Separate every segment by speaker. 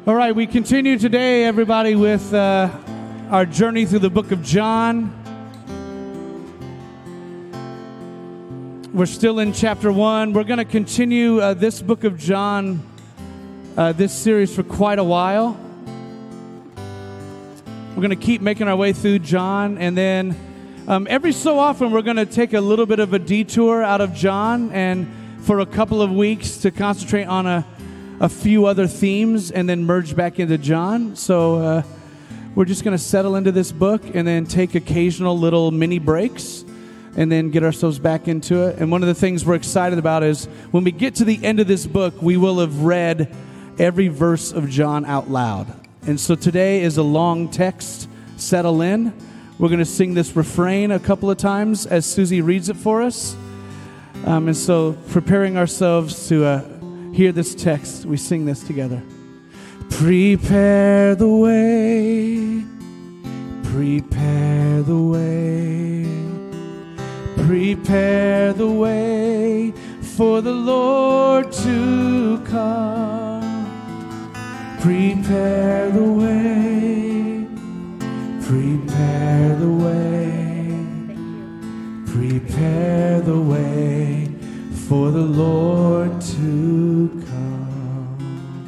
Speaker 1: All right, we continue today, everybody, with our journey through the book of John. We're still in chapter 1. We're going to continue this book of John, this series, for quite a while. We're going to keep making our way through John, and then every so often we're going to take a little bit of a detour out of John and for a couple of weeks to concentrate on a few other themes and then merge back into John. So we're just going to settle into this book and then take occasional little mini breaks and then get ourselves back into it. And one of the things we're excited about is when we get to the end of this book, we will have read every verse of John out loud. And so today is a long text. Settle in. We're going to sing this refrain a couple of times as Susie reads it for us. And so preparing ourselves to hear this text, we sing this together. Prepare the way, prepare the way, prepare the way for the Lord to come. Prepare the way, prepare the way, prepare the way for the Lord to come.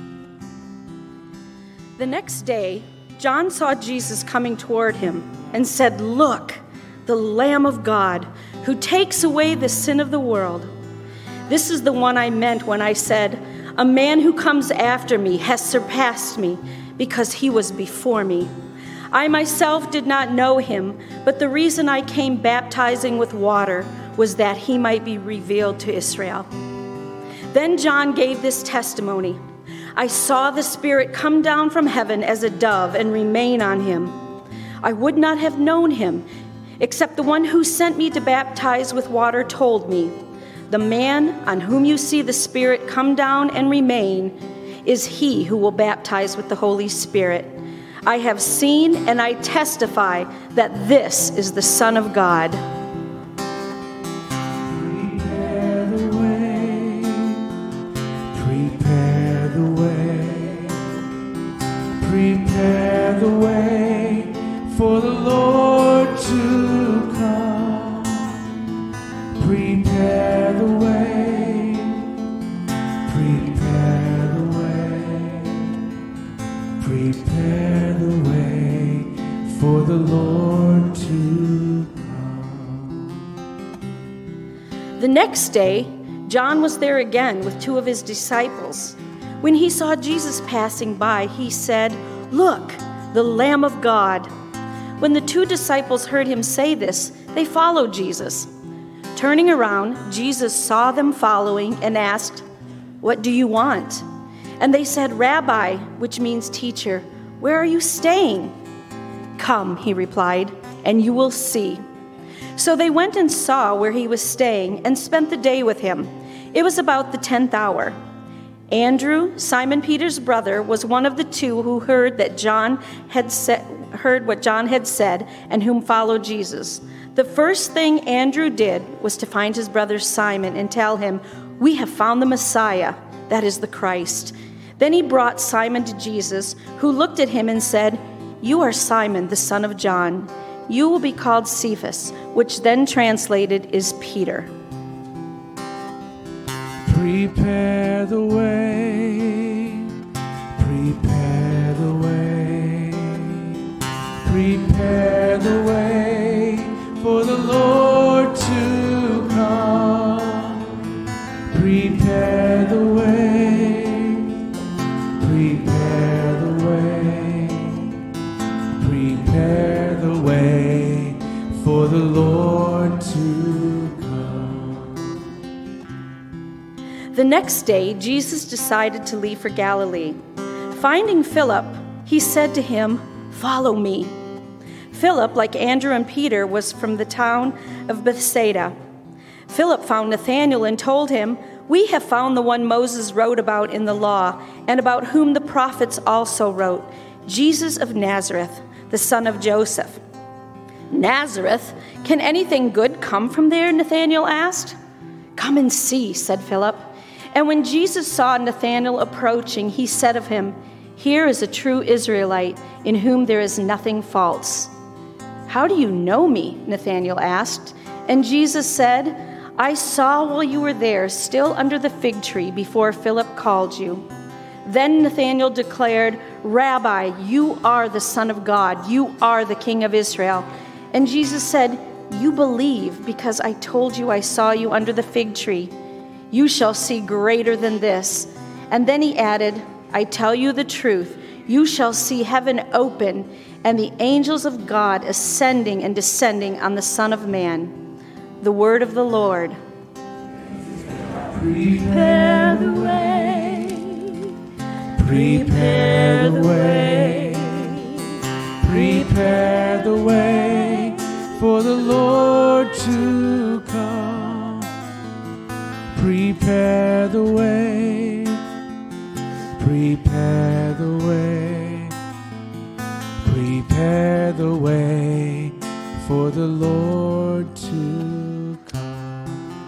Speaker 2: The next day, John saw Jesus coming toward him and said, "Look, the Lamb of God, who takes away the sin of the world. This is the one I meant when I said, 'A man who comes after me has surpassed me, because he was before me.' I myself did not know him, but the reason I came baptizing with water was that he might be revealed to Israel." Then John gave this testimony: "I saw the Spirit come down from heaven as a dove and remain on him. I would not have known him, except the one who sent me to baptize with water told me, 'The man on whom you see the Spirit come down and remain is he who will baptize with the Holy Spirit.' I have seen and I testify that this is the Son of God."
Speaker 1: Prepare the way, prepare the way, prepare the way for the Lord to come. Prepare the way, prepare the way, prepare the way for the Lord to come.
Speaker 2: The next day, John was there again with two of his disciples. When he saw Jesus passing by, he said, "Look, the Lamb of God." When the two disciples heard him say this, they followed Jesus. Turning around, Jesus saw them following and asked, "What do you want?" And they said, "Rabbi," which means teacher, "where are you staying?" "Come," he replied, "and you will see." So they went and saw where he was staying and spent the day with him. It was about the 10th hour. Andrew, Simon Peter's brother, was one of the two who heard what John had said and whom followed Jesus. The first thing Andrew did was to find his brother Simon and tell him, "We have found the Messiah," that is the Christ. Then he brought Simon to Jesus, who looked at him and said, "You are Simon, the son of John. You will be called Cephas," which then translated is Peter.
Speaker 1: Prepare the way, prepare the way, prepare the way for the Lord to come. Prepare the way, prepare the way, prepare the way for the Lord to come.
Speaker 2: The next day, Jesus decided to leave for Galilee. Finding Philip, he said to him, "Follow me." Philip, like Andrew and Peter, was from the town of Bethsaida. Philip found Nathanael and told him, "We have found the one Moses wrote about in the law, and about whom the prophets also wrote, Jesus of Nazareth, the son of Joseph." "Nazareth? Can anything good come from there?" Nathanael asked. "Come and see," said Philip. And when Jesus saw Nathanael approaching, he said of him, Here is a true Israelite in whom there is nothing false." "How do you know me?" Nathanael asked. And Jesus said, "I saw while you were there, still under the fig tree, before Philip called you." Then Nathanael declared, "Rabbi, you are the Son of God. You are the King of Israel." And Jesus said, "You believe because I told you I saw you under the fig tree. You shall see greater than this." And then he added, "I tell you the truth, you shall see heaven open and the angels of God ascending and descending on the Son of Man." The word of the Lord.
Speaker 1: Prepare the way, prepare the way, prepare the way for the Lord to come. Prepare the way, prepare the way, prepare the way for the Lord to come.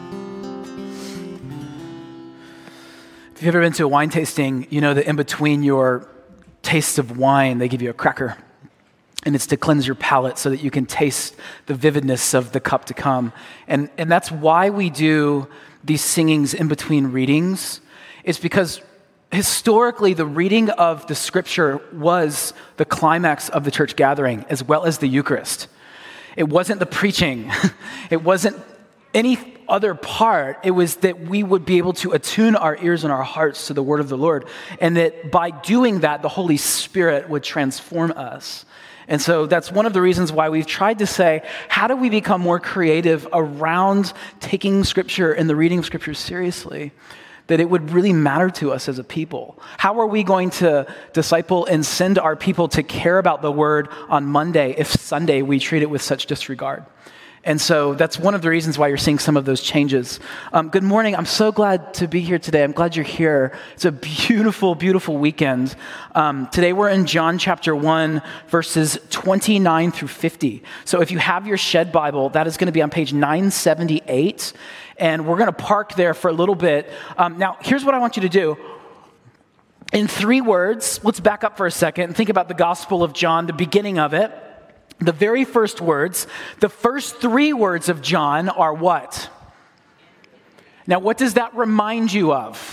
Speaker 3: If you've ever been to a wine tasting, you know that in between your tastes of wine, they give you a cracker. And it's to cleanse your palate so that you can taste the vividness of the cup to come. And that's why we do these singings in between readings. It's because historically, the reading of the scripture was the climax of the church gathering, as well as the Eucharist. It wasn't the preaching. It wasn't any other part. It was that we would be able to attune our ears and our hearts to the word of the Lord. And that by doing that, the Holy Spirit would transform us. And so that's one of the reasons why we've tried to say, how do we become more creative around taking scripture and the reading of scripture seriously? That it would really matter to us as a people. How are we going to disciple and send our people to care about the word on Monday if Sunday we treat it with such disregard? And so that's one of the reasons why you're seeing some of those changes. Good morning. I'm so glad to be here today. I'm glad you're here. It's a beautiful, beautiful weekend. Today we're in John chapter 1, verses 29 through 50. So if you have your Shed Bible, that is going to be on page 978. And we're going to park there for a little bit. Now, here's what I want you to do. In 3 words, let's back up for a second and think about the Gospel of John, the beginning of it. The very first words, the first 3 words of John are what? Now, what does that remind you of?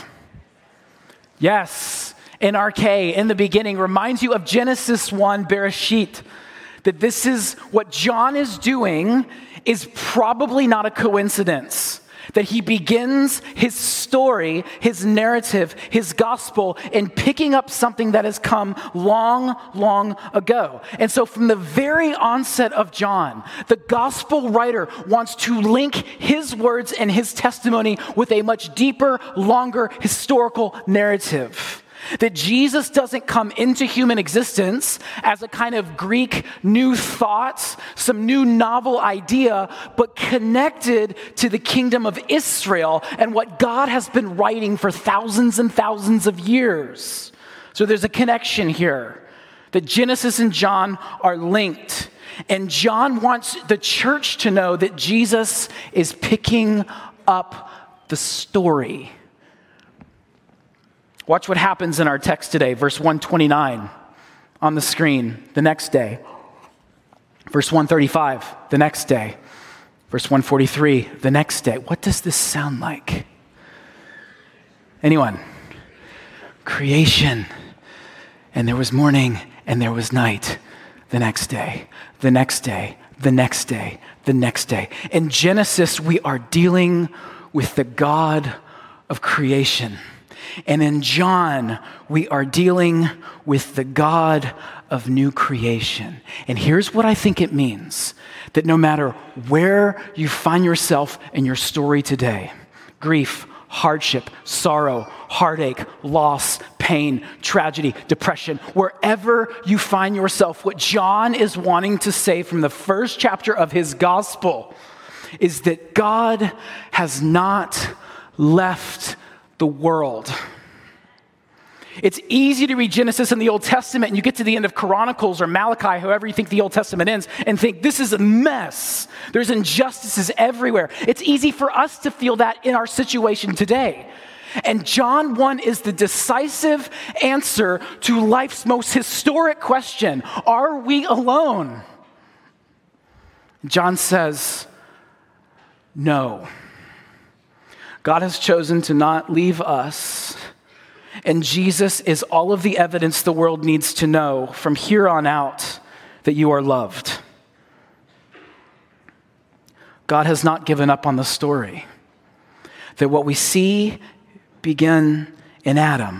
Speaker 3: Yes, NRK, in the beginning, reminds you of Genesis 1, Bereshit. That this is what John is doing is probably not a coincidence. That he begins his story, his narrative, his gospel in picking up something that has come long, long ago. And so from the very onset of John, the gospel writer wants to link his words and his testimony with a much deeper, longer historical narrative. That Jesus doesn't come into human existence as a kind of Greek new thought, some new novel idea, but connected to the kingdom of Israel and what God has been writing for thousands and thousands of years. So there's a connection here. That Genesis and John are linked. And John wants the church to know that Jesus is picking up the story. Watch what happens in our text today, verse 129 on the screen, the next day. Verse 135, the next day. Verse 143, the next day. What does this sound like? Anyone? Creation. And there was morning and there was night. The next day, the next day, the next day, the next day. In Genesis, we are dealing with the God of creation. And in John, we are dealing with the God of new creation. And here's what I think it means. That no matter where you find yourself in your story today, grief, hardship, sorrow, heartache, loss, pain, tragedy, depression, wherever you find yourself, what John is wanting to say from the first chapter of his gospel is that God has not left the world. It's easy to read Genesis in the Old Testament and you get to the end of Chronicles or Malachi, however you think the Old Testament ends, and think this is a mess. There's injustices everywhere. It's easy for us to feel that in our situation today. And John 1 is the decisive answer to life's most historic question: are we alone? John says, no. God has chosen to not leave us, and Jesus is all of the evidence the world needs to know from here on out that you are loved. God has not given up on the story, that what we see begin in Adam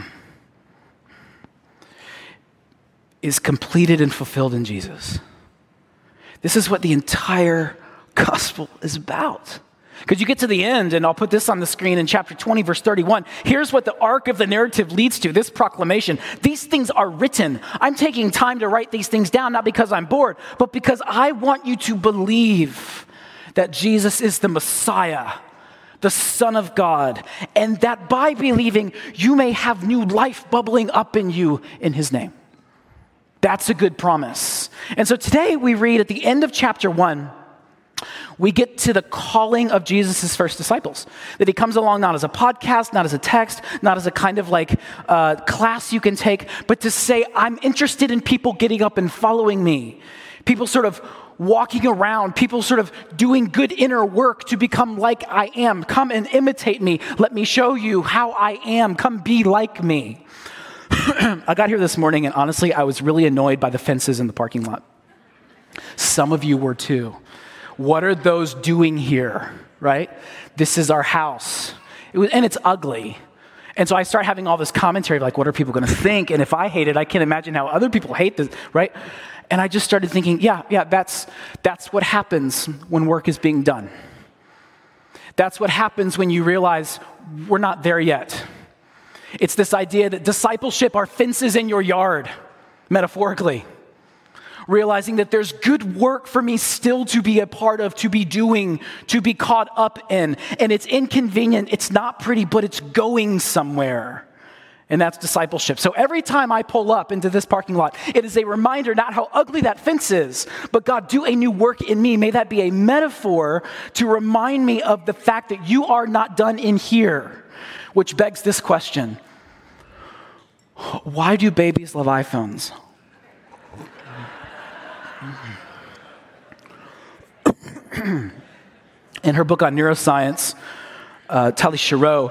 Speaker 3: is completed and fulfilled in Jesus. This is what the entire gospel is about. Because you get to the end, and I'll put this on the screen in chapter 20, verse 31. Here's what the arc of the narrative leads to, this proclamation. These things are written. I'm taking time to write these things down, not because I'm bored, but because I want you to believe that Jesus is the Messiah, the Son of God, and that by believing, you may have new life bubbling up in you in his name. That's a good promise. And so today we read at the end of chapter 1, we get to the calling of Jesus' first disciples. That he comes along not as a podcast, not as a text, not as a kind of like class you can take, but to say, I'm interested in people getting up and following me. People sort of walking around, people sort of doing good inner work to become like I am. Come and imitate me. Let me show you how I am. Come be like me. I got here this morning, and honestly, I was really annoyed by the fences in the parking lot. Some of you were too. What are those doing here, right? This is our house. And it's ugly. And so I start having all this commentary, like, what are people going to think? And if I hate it, I can't imagine how other people hate this, right? And I just started thinking, yeah, that's what happens when work is being done. That's what happens when you realize we're not there yet. It's this idea that discipleship are fences in your yard, metaphorically. Realizing that there's good work for me still to be a part of, to be doing, to be caught up in. And it's inconvenient, it's not pretty, but it's going somewhere. And that's discipleship. So every time I pull up into this parking lot, it is a reminder not how ugly that fence is, but God, do a new work in me. May that be a metaphor to remind me of the fact that you are not done in here. Which begs this question: why do babies love iPhones? In her book on neuroscience, Tali Shiro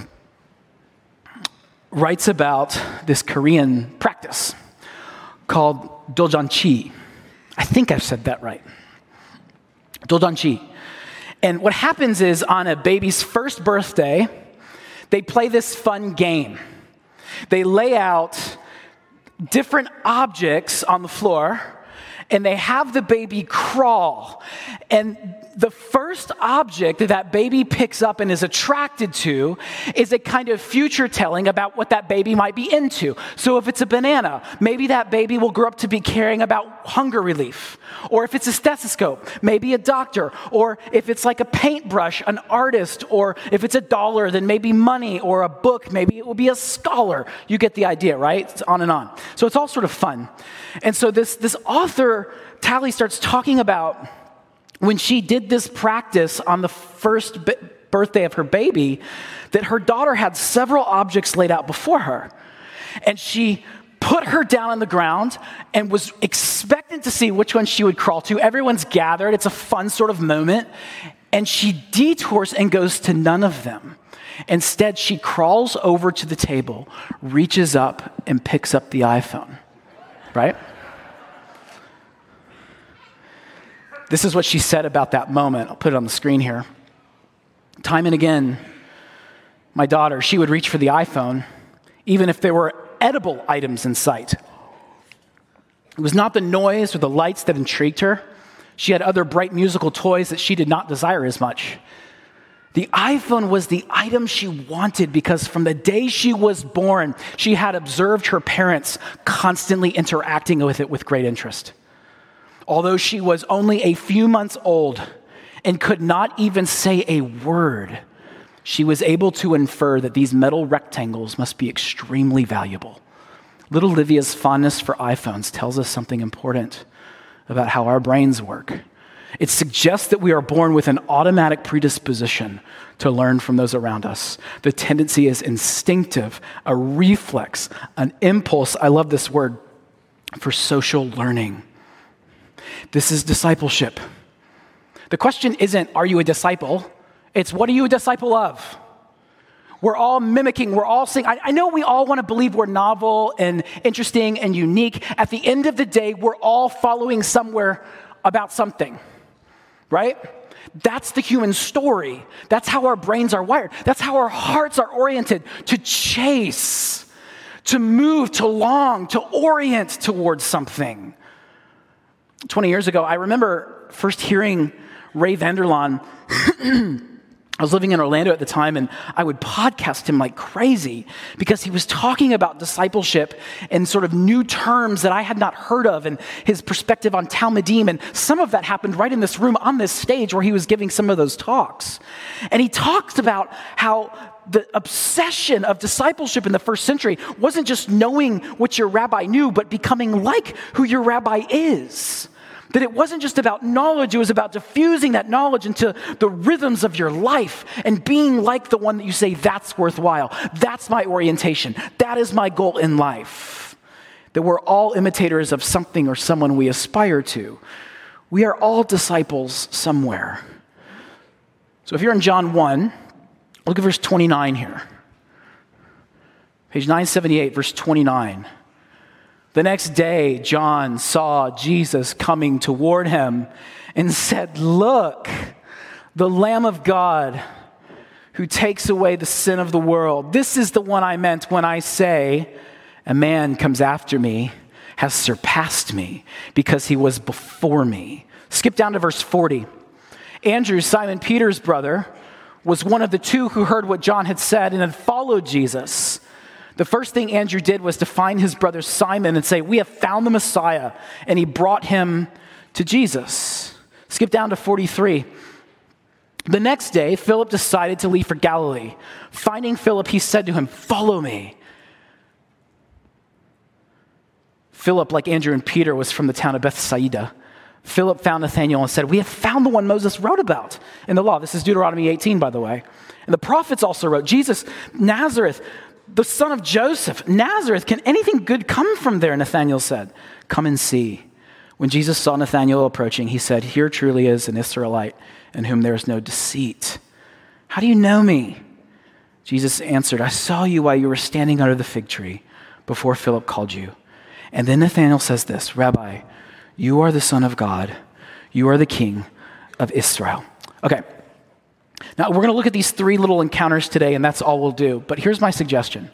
Speaker 3: writes about this Korean practice called Doljanchi. I think I've said that right. Doljanchi. And what happens is on a baby's first birthday, they play this fun game. They lay out different objects on the floor, and they have the baby crawl. And the first object that that baby picks up and is attracted to is a kind of future telling about what that baby might be into. So if it's a banana, maybe that baby will grow up to be caring about hunger relief. Or if it's a stethoscope, maybe a doctor. Or if it's like a paintbrush, an artist. Or if it's $1, then maybe money. Or a book, maybe it will be a scholar. You get the idea, right? It's on and on. So it's all sort of fun. And so this author, Tali, starts talking about when she did this practice on the first birthday of her baby, that her daughter had several objects laid out before her. And she put her down on the ground and was expectant to see which one she would crawl to. Everyone's gathered. It's a fun sort of moment. And she detours and goes to none of them. Instead, she crawls over to the table, reaches up, and picks up the iPhone. Right? This is what she said about that moment. I'll put it on the screen here. Time and again, my daughter, she would reach for the iPhone, even if there were edible items in sight. It was not the noise or the lights that intrigued her. She had other bright musical toys that she did not desire as much. The iPhone was the item she wanted because from the day she was born, she had observed her parents constantly interacting with it with great interest. Although she was only a few months old and could not even say a word, she was able to infer that these metal rectangles must be extremely valuable. Little Livia's fondness for iPhones tells us something important about how our brains work. It suggests that we are born with an automatic predisposition to learn from those around us. The tendency is instinctive, a reflex, an impulse, I love this word, for social learning. This is discipleship. The question isn't, are you a disciple? It's, what are you a disciple of? We're all mimicking, we're all saying, I know we all want to believe we're novel and interesting and unique. At the end of the day, we're all following somewhere about something, right? That's the human story. That's how our brains are wired. That's how our hearts are oriented, to chase, to move, to long, to orient towards something. 20 years ago, I remember first hearing Ray Vander Laan. I was living in Orlando at the time, and I would podcast him like crazy because he was talking about discipleship in sort of new terms that I had not heard of, and his perspective on Talmudim. And some of that happened right in this room on this stage where he was giving some of those talks. And he talked about how the obsession of discipleship in the first century wasn't just knowing what your rabbi knew, but becoming like who your rabbi is. That it wasn't just about knowledge, it was about diffusing that knowledge into the rhythms of your life and being like the one that you say, that's worthwhile. That's my orientation. That is my goal in life. That we're all imitators of something or someone we aspire to. We are all disciples somewhere. So if you're in John 1, look at verse 29 here. Page 978, verse 29. The next day, John saw Jesus coming toward him and said, "Look, the Lamb of God who takes away the sin of the world. This is the one I meant when I say, a man comes after me, has surpassed me because he was before me." Skip down to verse 40. Andrew, Simon Peter's brother, was one of the two who heard what John had said and had followed Jesus. The first thing Andrew did was to find his brother Simon and say, "We have found the Messiah," and he brought him to Jesus. Skip down to 43. The next day, Philip decided to leave for Galilee. Finding Philip, he said to him, "Follow me." Philip, like Andrew and Peter, was from the town of Bethsaida. Philip found Nathanael and said, "We have found the one Moses wrote about in the law." This is Deuteronomy 18, by the way. And the prophets also wrote, Jesus, Nazareth, the son of Joseph. Nazareth, can anything good come from there? Nathanael said, "Come and see." When Jesus saw Nathanael approaching, he said, "Here truly is an Israelite in whom there is no deceit. How do you know me?" Jesus answered, "I saw you while you were standing under the fig tree before Philip called you." And then Nathanael says this, "Rabbi, you are the Son of God. You are the King of Israel." Okay. Now, we're going to look at these three little encounters today, and that's all we'll do. But here's my suggestion.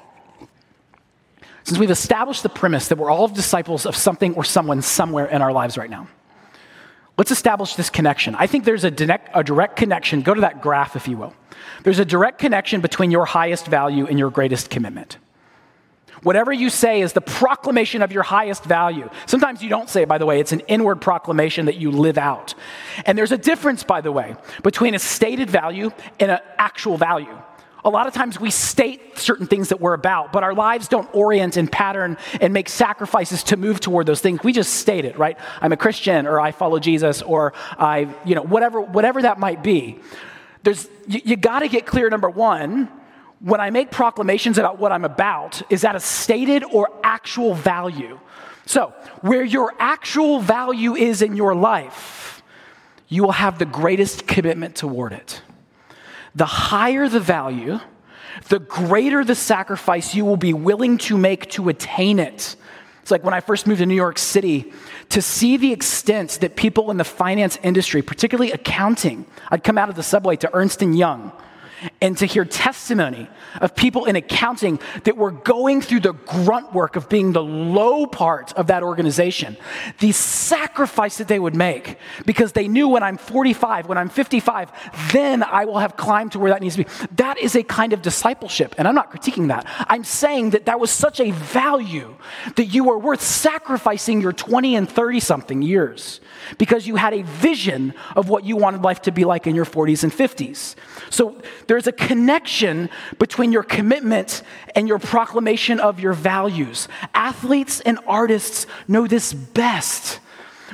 Speaker 3: Since we've established the premise that we're all disciples of something or someone somewhere in our lives right now, let's establish this connection. I think there's a direct connection. Go to that graph, if you will. There's a direct connection between your highest value and your greatest commitment. Whatever you say is the proclamation of your highest value. Sometimes you don't say it, by the way. It's an inward proclamation that you live out. And there's a difference, by the way, between a stated value and an actual value. A lot of times we state certain things that we're about, but our lives don't orient and pattern and make sacrifices to move toward those things. We just state it, right? I'm a Christian, or I follow Jesus, or whatever that might be. You got to get clear, number one, when I make proclamations about what I'm about, is that a stated or actual value? So, where your actual value is in your life, you will have the greatest commitment toward it. The higher the value, the greater the sacrifice you will be willing to make to attain it. It's like when I first moved to New York City, to see the extent that people in the finance industry, particularly accounting, I'd come out of the subway to Ernst & Young, and to hear testimony of people in accounting that were going through the grunt work of being the low part of that organization, the sacrifice that they would make because they knew when I'm 45, when I'm 55, then I will have climbed to where that needs to be. That is a kind of discipleship, and I'm not critiquing that. I'm saying that was such a value that you were worth sacrificing your 20 and 30-something years because you had a vision of what you wanted life to be like in your 40s and 50s. So there's a connection between your commitment and your proclamation of your values. Athletes and artists know this best.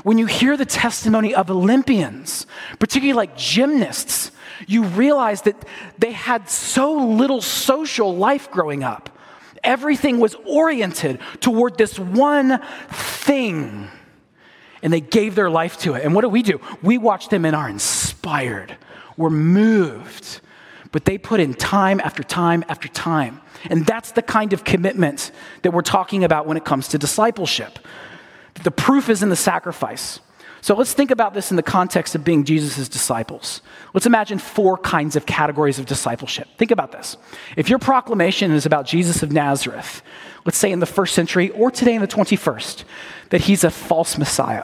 Speaker 3: When you hear the testimony of Olympians, particularly like gymnasts, you realize that they had so little social life growing up. Everything was oriented toward this one thing, and they gave their life to it. And what do? We watch them and are inspired. We're moved. But they put in time after time after time. And that's the kind of commitment that we're talking about when it comes to discipleship. The proof is in the sacrifice. So let's think about this in the context of being Jesus' disciples. Let's imagine 4 kinds of categories of discipleship. Think about this. If your proclamation is about Jesus of Nazareth, let's say in the first century or today in the 21st, that he's a false Messiah,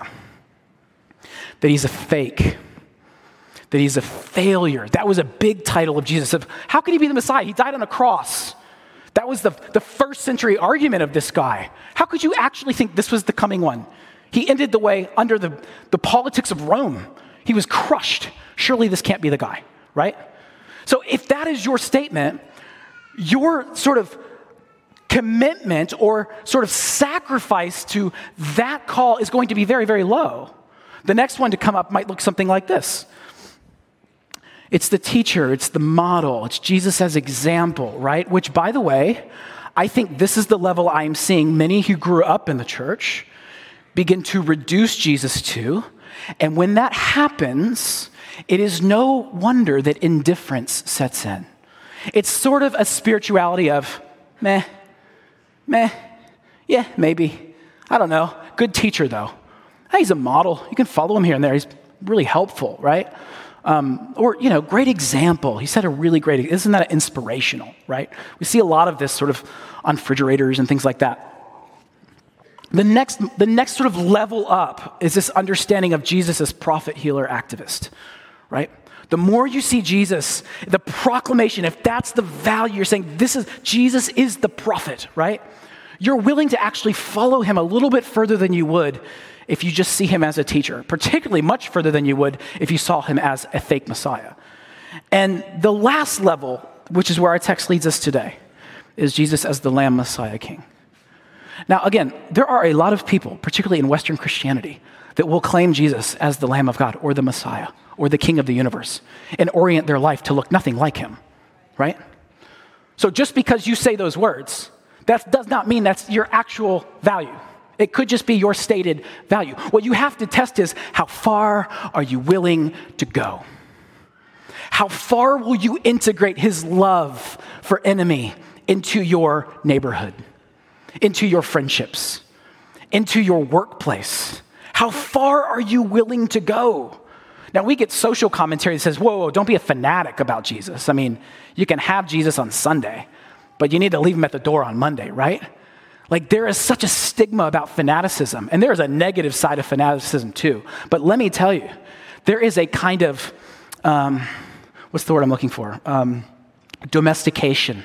Speaker 3: that he's a fake, that he's a failure. That was a big title of Jesus. How could he be the Messiah? He died on a cross. That was the first century argument of this guy. How could you actually think this was the coming one? He ended the way under the politics of Rome. He was crushed. Surely this can't be the guy, right? So if that is your statement, your sort of commitment or sort of sacrifice to that call is going to be very, very low. The next one to come up might look something like this. It's the teacher, it's the model, it's Jesus as example, right? Which, by the way, I think this is the level I'm seeing many who grew up in the church begin to reduce Jesus to. And when that happens, it is no wonder that indifference sets in. It's sort of a spirituality of, meh, yeah, maybe. I don't know. Good teacher, though. Hey, he's a model. You can follow him here and there. He's really helpful, right? Or, great example. He said a really great, isn't that inspirational, right? We see a lot of this sort of on refrigerators and things like that. The next sort of level up is this understanding of Jesus as prophet, healer, activist, right? The more you see Jesus, the proclamation, if that's the value, you're saying Jesus is the prophet, right? You're willing to actually follow him a little bit further than you would if you just see him as a teacher, particularly much further than you would if you saw him as a fake Messiah. And the last level, which is where our text leads us today, is Jesus as the Lamb Messiah King. Now, again, there are a lot of people, particularly in Western Christianity, that will claim Jesus as the Lamb of God or the Messiah or the King of the universe and orient their life to look nothing like him, right? So just because you say those words, that does not mean that's your actual value. It could just be your stated value. What you have to test is, how far are you willing to go? How far will you integrate his love for enemy into your neighborhood, into your friendships, into your workplace? How far are you willing to go? Now, we get social commentary that says, whoa, don't be a fanatic about Jesus. I mean, you can have Jesus on Sunday, but you need to leave him at the door on Monday, right? Like, there is such a stigma about fanaticism, and there is a negative side of fanaticism too. But let me tell you, there is a kind of, what's the word I'm looking for? Domestication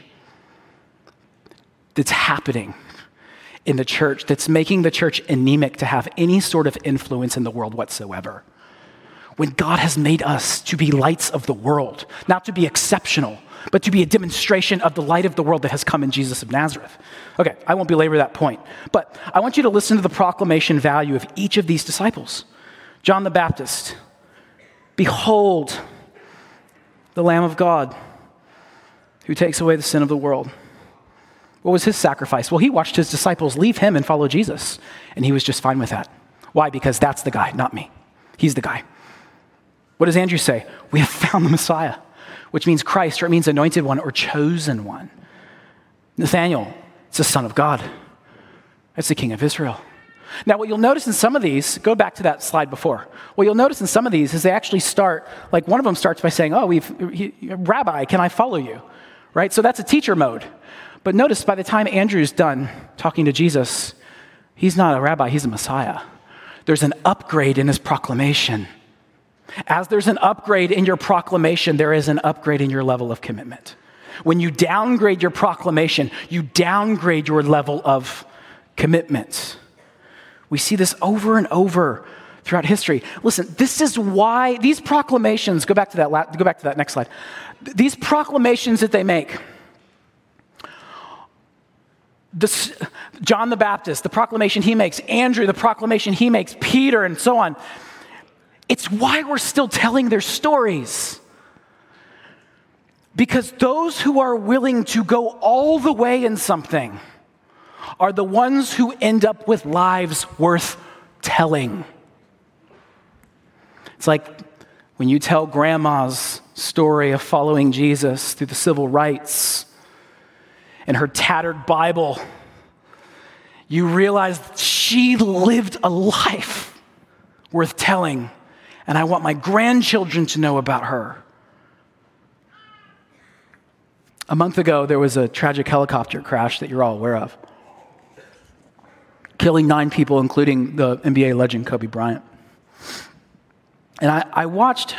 Speaker 3: that's happening in the church that's making the church anemic to have any sort of influence in the world whatsoever. When God has made us to be lights of the world, not to be exceptional, but to be a demonstration of the light of the world that has come in Jesus of Nazareth. Okay, I won't belabor that point, but I want you to listen to the proclamation value of each of these disciples. John the Baptist, behold, the Lamb of God who takes away the sin of the world. What was his sacrifice? Well, he watched his disciples leave him and follow Jesus, and he was just fine with that. Why? Because that's the guy, not me. He's the guy. What does Andrew say? We have found the Messiah, which means Christ, or it means anointed one or chosen one. Nathanael, it's the Son of God. It's the King of Israel. Now, what you'll notice in some of these, go back to that slide before. What you'll notice in some of these is they actually start, like one of them starts by saying, Rabbi, can I follow you? Right? So that's a teacher mode. But notice by the time Andrew's done talking to Jesus, he's not a rabbi, he's a Messiah. There's an upgrade in his proclamation. As there's an upgrade in your proclamation, there is an upgrade in your level of commitment. When you downgrade your proclamation, you downgrade your level of commitment. We see this over and over throughout history. Listen, this is why these proclamations, go back to that next slide. These proclamations that they make John the Baptist, the proclamation he makes, Andrew, the proclamation he makes, Peter, and so on. It's why we're still telling their stories. Because those who are willing to go all the way in something are the ones who end up with lives worth telling. It's like when you tell grandma's story of following Jesus through the civil rights and her tattered Bible, you realize she lived a life worth telling, and I want my grandchildren to know about her. A month ago, there was a tragic helicopter crash that you're all aware of, killing 9 people, including the NBA legend Kobe Bryant. And I watched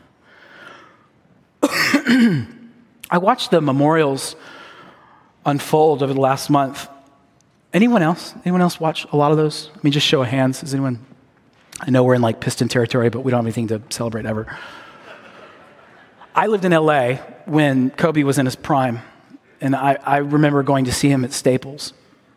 Speaker 3: I watched the memorials unfold over the last month. Anyone else? Anyone else watch a lot of those? I mean, just show of hands. Is anyone? I know we're in like Piston territory, but we don't have anything to celebrate ever. I lived in LA when Kobe was in his prime, and I remember going to see him at Staples.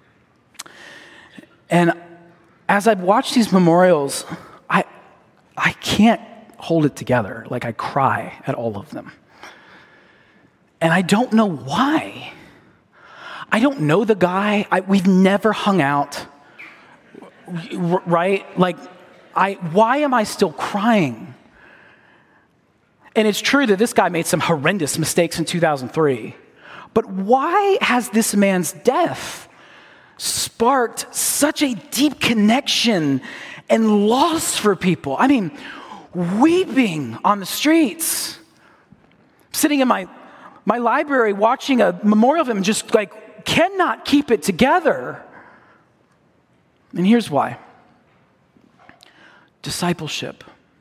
Speaker 3: And as I've watched these memorials, I can't hold it together. Like, I cry at all of them. And I don't know why. I don't know the guy. We've never hung out, right? Like, why am I still crying? And it's true that this guy made some horrendous mistakes in 2003. But why has this man's death sparked such a deep connection and loss for people? I mean, weeping on the streets, sitting in my library watching a memorial of him, just like cannot keep it together. And here's why. Discipleship.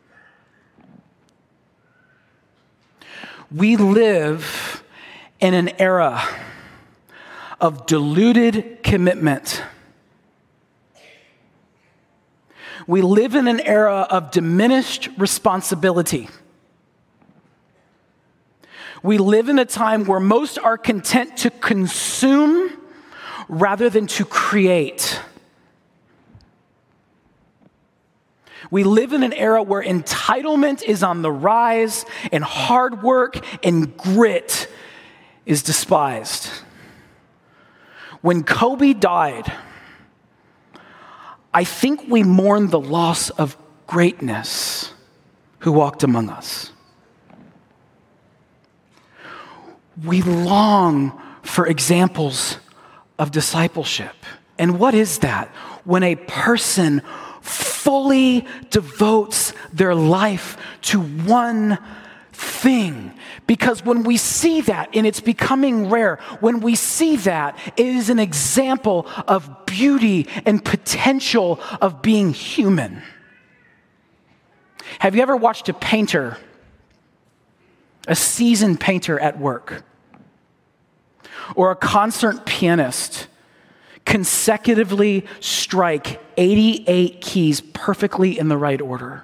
Speaker 3: We live in an era of diluted commitment. We live in an era of diminished responsibility. We live in a time where most are content to consume rather than to create. We live in an era where entitlement is on the rise and hard work and grit is despised. When Kobe died, I think we mourned the loss of greatness who walked among us. We long for examples of discipleship. And what is that? When a person fully devotes their life to one thing. Because when we see that, and it's becoming rare, when we see that, it is an example of beauty and potential of being human. Have you ever watched a painter, a seasoned painter at work, or a concert pianist consecutively strike 88 keys perfectly in the right order?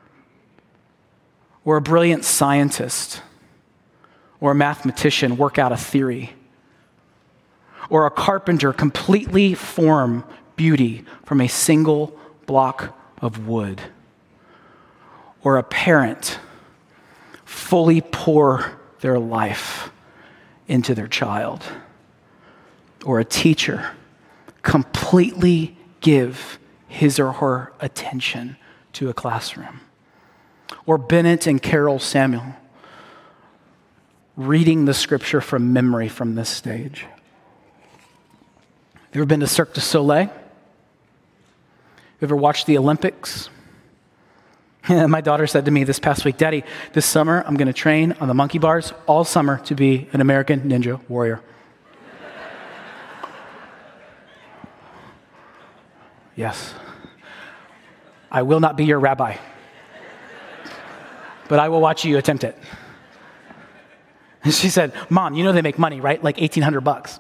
Speaker 3: Or a brilliant scientist or a mathematician work out a theory? Or a carpenter completely form beauty from a single block of wood? Or a parent fully pour their life into their child? Or a teacher completely give his or her attention to a classroom? Or Bennett and Carol Samuel reading the scripture from memory from this stage? You ever been to Cirque du Soleil? You ever watched the Olympics? My daughter said to me this past week, "Daddy, this summer I'm going to train on the monkey bars all summer to be an American Ninja Warrior." Yes. I will not be your rabbi, but I will watch you attempt it. And she said, "Mom, you know they make money, right? Like $1,800.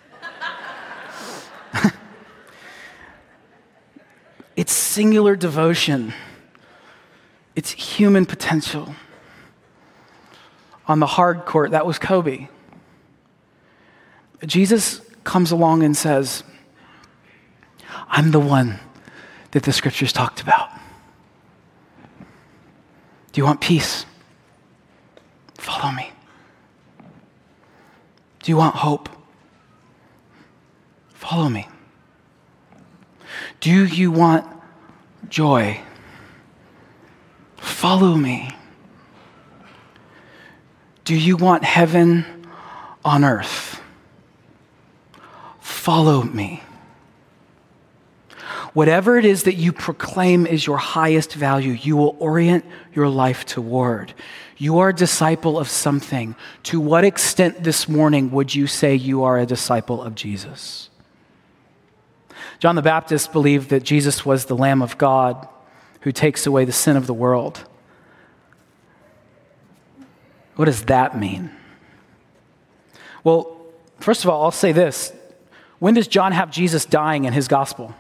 Speaker 3: It's singular devotion. It's human potential. On the hard court, that was Kobe. Jesus comes along and says, I'm the one that the scriptures talked about. Do you want peace? Follow me. Do you want hope? Follow me. Do you want joy? Follow me. Do you want heaven on earth? Follow me. Whatever it is that you proclaim is your highest value, you will orient your life toward. You are a disciple of something. To what extent this morning would you say you are a disciple of Jesus? John the Baptist believed that Jesus was the Lamb of God who takes away the sin of the world. What does that mean? Well, first of all, I'll say this. When does John have Jesus dying in his gospel?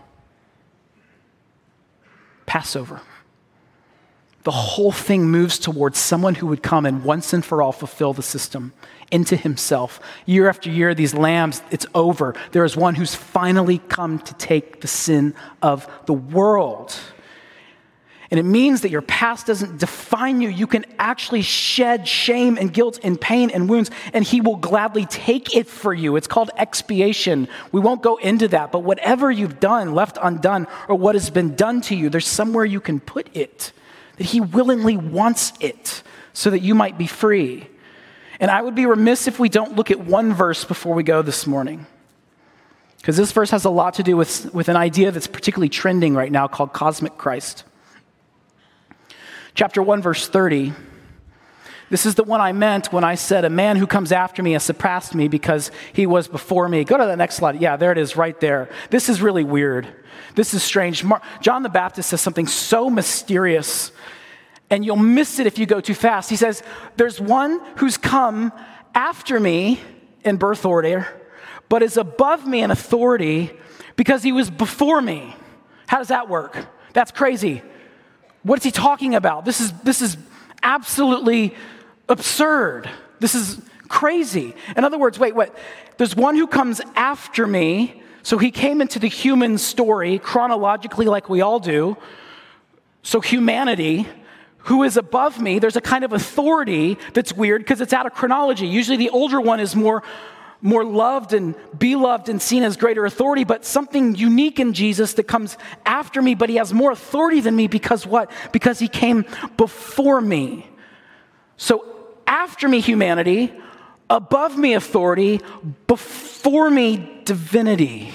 Speaker 3: Passover. The whole thing moves towards someone who would come and once and for all fulfill the system into himself. Year after year, these lambs, it's over. There is one who's finally come to take the sin of the world. And it means that your past doesn't define you. You can actually shed shame and guilt and pain and wounds, and he will gladly take it for you. It's called expiation. We won't go into that, but whatever you've done, left undone, or what has been done to you, there's somewhere you can put it, that he willingly wants it so that you might be free. And I would be remiss if we don't look at one verse before we go this morning, because this verse has a lot to do with an idea that's particularly trending right now called cosmic Christ. Chapter 1, verse 30. This is the one I meant when I said, a man who comes after me has surpassed me because he was before me. Go to the next slide. Yeah, there it is right there. This is really weird. This is strange. John the Baptist says something so mysterious, and you'll miss it if you go too fast. He says, there's one who's come after me in birth order, but is above me in authority because he was before me. How does that work? That's crazy. What is he talking about? This is absolutely absurd. This is crazy. In other words, wait. There's one who comes after me. So he came into the human story chronologically like we all do. So humanity, who is above me, there's a kind of authority that's weird because it's out of chronology. Usually the older one is more loved and beloved and seen as greater authority, but something unique in Jesus that comes after me, but he has more authority than me because what? Because he came before me. So after me humanity, above me authority, before me divinity.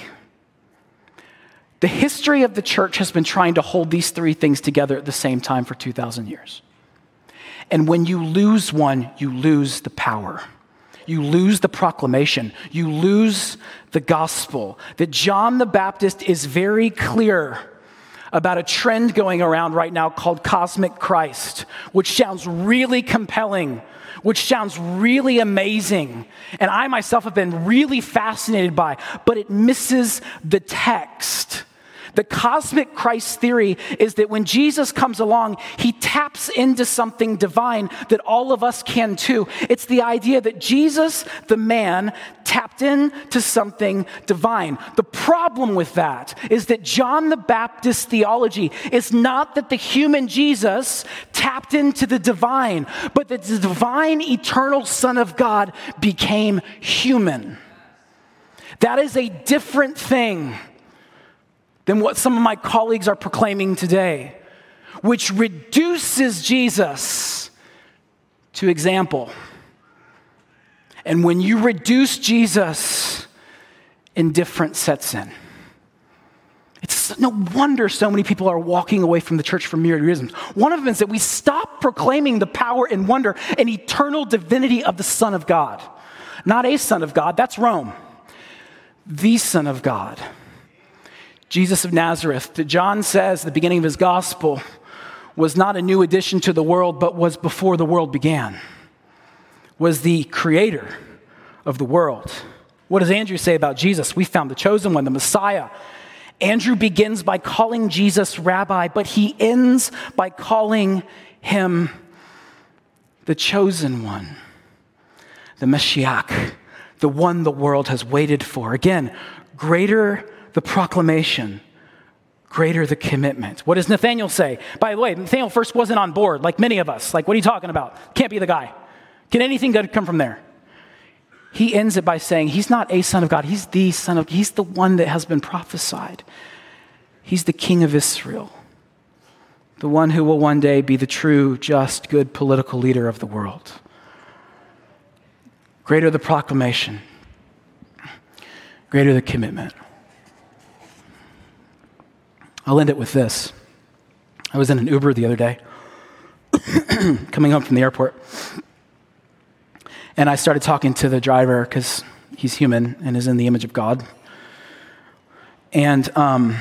Speaker 3: The history of the church has been trying to hold these three things together at the same time for 2,000 years. And when you lose one, you lose the power. You lose the proclamation. You lose the gospel. That John the Baptist is very clear about a trend going around right now called cosmic Christ, which sounds really compelling, which sounds really amazing. And I myself have been really fascinated by, but it misses the text. The cosmic Christ theory is that when Jesus comes along, he taps into something divine that all of us can too. It's the idea that Jesus, the man, tapped into something divine. The problem with that is that John the Baptist's theology is not that the human Jesus tapped into the divine, but that the divine, eternal Son of God became human. That is a different thing than what some of my colleagues are proclaiming today, which reduces Jesus to example. And when you reduce Jesus, indifference sets in. It's no wonder so many people are walking away from the church for myriad reasons. One of them is that we stop proclaiming the power and wonder and eternal divinity of the Son of God. Not a Son of God, that's Rome. The Son of God. Jesus of Nazareth, that John says at the beginning of his gospel, was not a new addition to the world, but was before the world began, was the creator of the world. What does Andrew say about Jesus? We found the chosen one, the Messiah. Andrew begins by calling Jesus rabbi, but he ends by calling him the chosen one, the Mashiach, the one the world has waited for. Again, greater the proclamation, greater the commitment. What does Nathanael say? By the way, Nathanael first wasn't on board, like many of us. Like, what are you talking about? Can't be the guy. Can anything good come from there? He ends it by saying, he's not a son of God. He's the son of, he's the one that has been prophesied. He's the king of Israel, the one who will one day be the true, just, good political leader of the world. Greater the proclamation, greater the commitment. I'll end it with this. I was in an Uber the other day, coming home from the airport, and I started talking to the driver because he's human and is in the image of God. And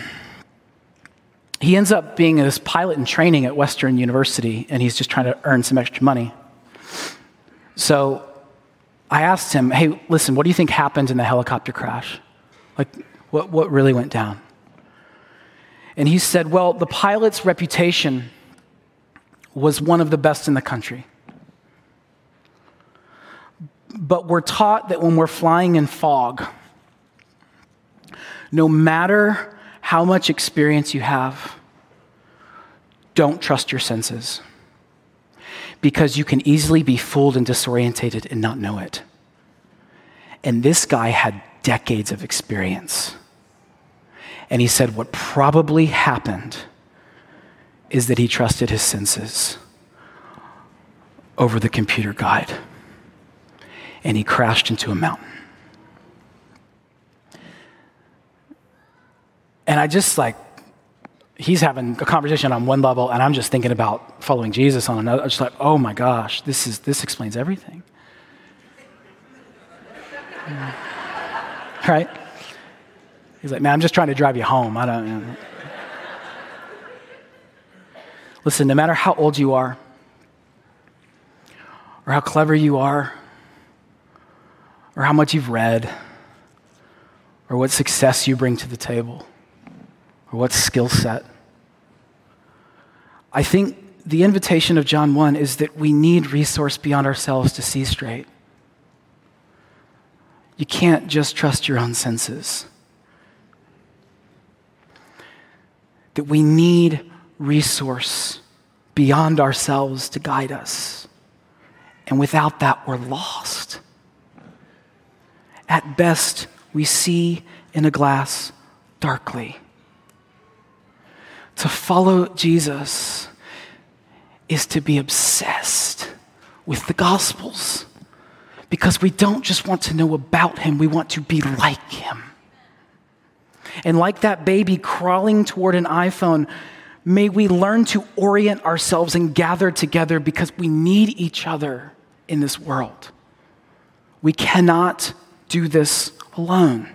Speaker 3: he ends up being this pilot in training at Western University, and he's just trying to earn some extra money. So I asked him, hey, listen, what do you think happened in the helicopter crash? Like, what really went down? And he said, well, the pilot's reputation was one of the best in the country. But we're taught that when we're flying in fog, no matter how much experience you have, don't trust your senses, because you can easily be fooled and disorientated and not know it. And this guy had decades of experience. And he said what probably happened is that he trusted his senses over the computer guide. And he crashed into a mountain. And I just he's having a conversation on one level, and I'm just thinking about following Jesus on another. I'm just like, oh my gosh, this explains everything. Right? He's like, man, I'm just trying to drive you home. I don't. Listen, no matter how old you are, or how clever you are, or how much you've read, or what success you bring to the table, or what skill set, I think the invitation of John 1 is that we need resource beyond ourselves to see straight. You can't just trust your own senses. That we need resource beyond ourselves to guide us. And without that, we're lost. At best, we see in a glass darkly. To follow Jesus is to be obsessed with the Gospels, because we don't just want to know about him, we want to be like him. And like that baby crawling toward an iPhone, may we learn to orient ourselves and gather together, because we need each other in this world. We cannot do this alone.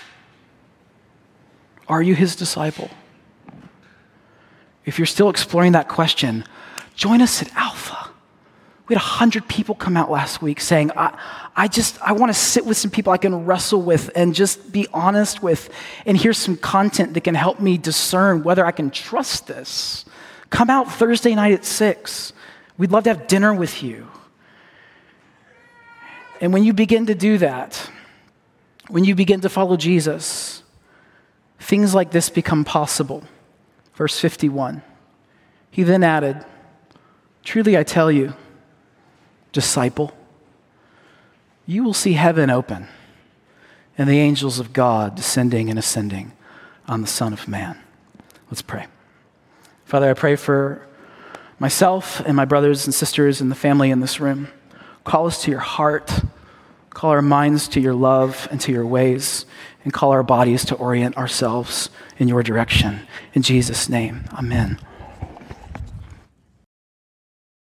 Speaker 3: Are you his disciple? If you're still exploring that question, join us at Alpha. We had 100 people come out last week saying, I want to sit with some people I can wrestle with and just be honest with, and here's some content that can help me discern whether I can trust this. Come out Thursday night at 6. We'd love to have dinner with you. And when you begin to do that, when you begin to follow Jesus, things like this become possible. Verse 51, he then added, truly I tell you, disciple, you will see heaven open and the angels of God descending and ascending on the Son of Man. Let's pray. Father, I pray for myself and my brothers and sisters and the family in this room. Call us to your heart. Call our minds to your love and to your ways, and call our bodies to orient ourselves in your direction. In Jesus' name, amen.